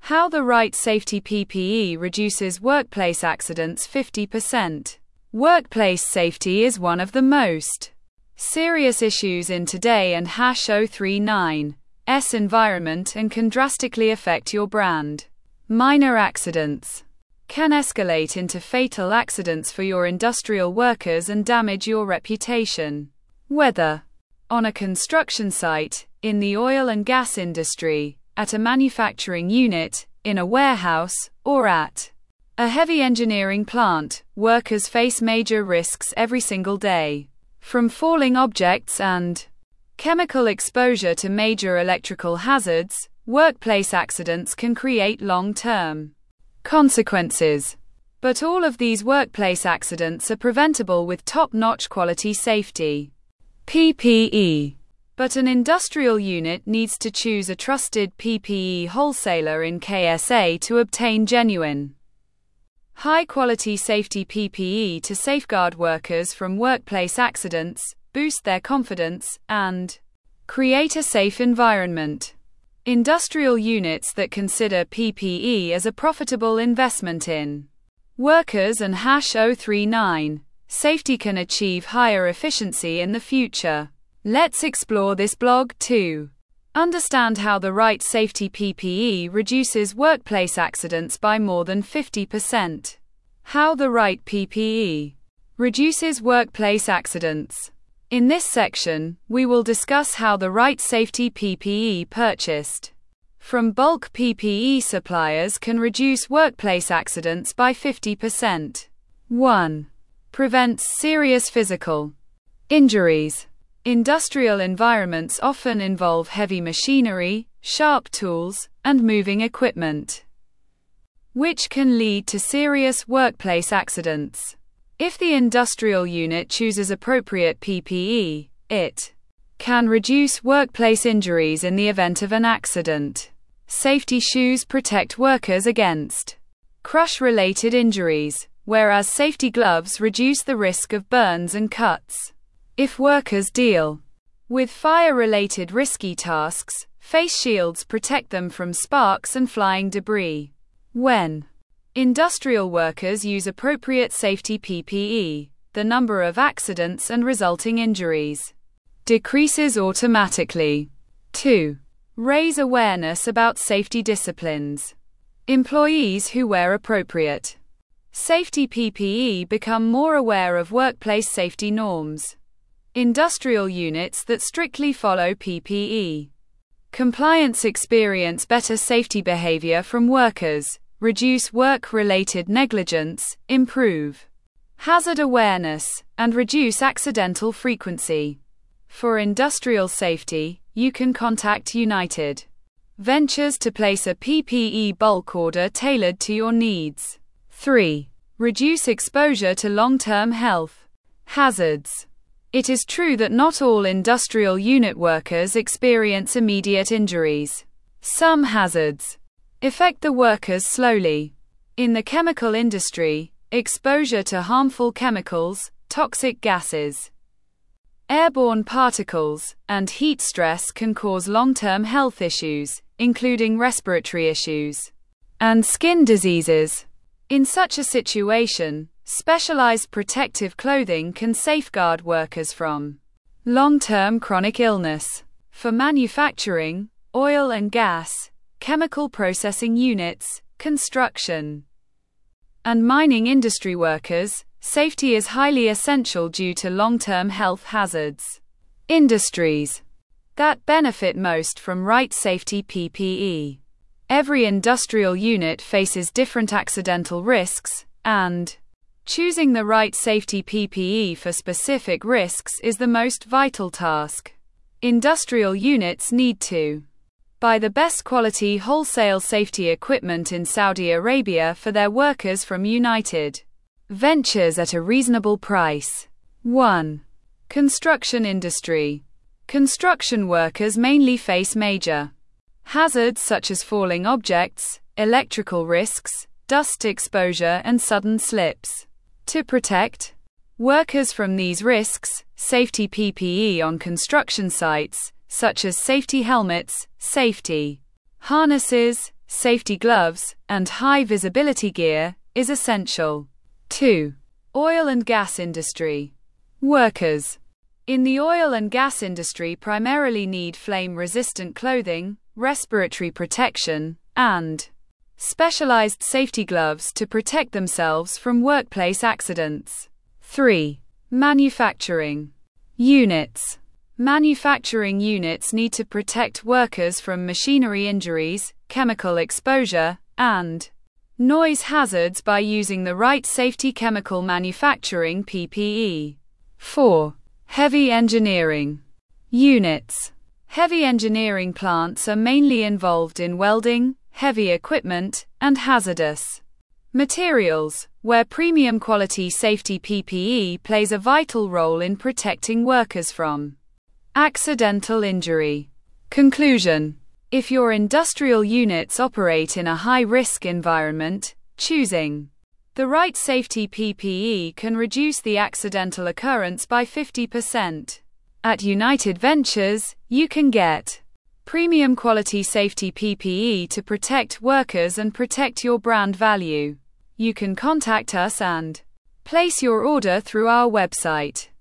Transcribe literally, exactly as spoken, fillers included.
How the right safety P P E reduces workplace accidents fifty percent. Workplace safety is one of the most serious issues in today and zero three nine S environment and can drastically affect your brand. Minor accidents can escalate into fatal accidents for your industrial workers and damage your reputation. Whether on a construction site, in the oil and gas industry, at a manufacturing unit, in a warehouse, or at a heavy engineering plant, workers face major risks every single day. From falling objects and chemical exposure to major electrical hazards, workplace accidents can create long-term consequences. But all of these workplace accidents are preventable with top-notch quality safety P P E. But an industrial unit needs to choose a trusted P P E wholesaler in K S A to obtain genuine, high-quality safety P P E to safeguard workers from workplace accidents, boost their confidence, and create a safe environment. Industrial units that consider P P E as a profitable investment in workers and zero three nine safety can achieve higher efficiency in the future. Let's explore this blog too. Understand how the right safety P P E reduces workplace accidents by more than fifty percent. How the right P P E reduces workplace accidents. In this section, we will discuss how the right safety P P E purchased from bulk P P E suppliers can reduce workplace accidents by fifty percent. one. Prevents serious physical injuries. Industrial environments often involve heavy machinery, sharp tools, and moving equipment, which can lead to serious workplace accidents. If the industrial unit chooses appropriate P P E, it can reduce workplace injuries in the event of an accident. Safety shoes protect workers against crush-related injuries, whereas safety gloves reduce the risk of burns and cuts. If workers deal with fire-related risky tasks, face shields protect them from sparks and flying debris. When industrial workers use appropriate safety P P E, the number of accidents and resulting injuries decreases automatically. two. Raise awareness about safety disciplines. Employees who wear appropriate safety P P E become more aware of workplace safety norms. Industrial units that strictly follow P P E compliance experience better safety behavior from workers, reduce work-related negligence, improve hazard awareness, and reduce accidental frequency. For industrial safety, you can contact United Ventures to place a P P E bulk order tailored to your needs. three. Reduce exposure to long-term health hazards. It is true that not all industrial unit workers experience immediate injuries. Some hazards affect the workers slowly. In the chemical industry, exposure to harmful chemicals, toxic gases, airborne particles, and heat stress can cause long-term health issues, including respiratory issues and skin diseases. In such a situation, specialized protective clothing can safeguard workers from long-term chronic illness. For manufacturing, oil and gas, chemical processing units, construction, and mining industry workers, safety is highly essential due to long-term health hazards. Industries that benefit most from right safety P P E. Every industrial unit faces different accidental risks, and choosing the right safety P P E for specific risks is the most vital task. Industrial units need to buy the best quality wholesale safety equipment in Saudi Arabia for their workers from United Ventures at a reasonable price. one. Construction industry. Construction workers mainly face major hazards such as falling objects, electrical risks, dust exposure, and sudden slips. To protect workers from these risks, safety P P E on construction sites, such as safety helmets, safety harnesses, safety gloves, and high visibility gear is essential. two. Oil and gas industry. Workers in the oil and gas industry primarily need flame-resistant clothing, respiratory protection, and specialized safety gloves to protect themselves from workplace accidents. three. Manufacturing units. Manufacturing units need to protect workers from machinery injuries, chemical exposure, and noise hazards by using the right safety chemical manufacturing P P E. four. Heavy engineering units. Heavy engineering plants are mainly involved in welding, heavy equipment, and hazardous materials, where premium quality safety P P E plays a vital role in protecting workers from accidental injury. Conclusion: if your industrial units operate in a high-risk environment, choosing the right safety P P E can reduce the accidental occurrence by fifty percent. At United Ventures, you can get premium quality safety P P E to protect workers and protect your brand value. You can contact us and place your order through our website.